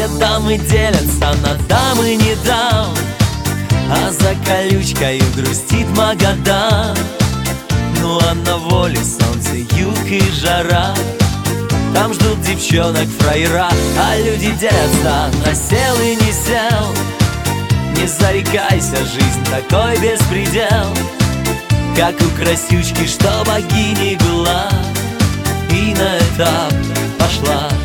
Все дамы делятся на дам и не дам, а за колючкою грустит Магадан. Ну а на воле солнце, юг и жара, там ждут девчонок фраера. А люди делятся на сел и не сел. Не зарекайся, жизнь такой беспредел, как у красючки, что богиней была и на этап пошла.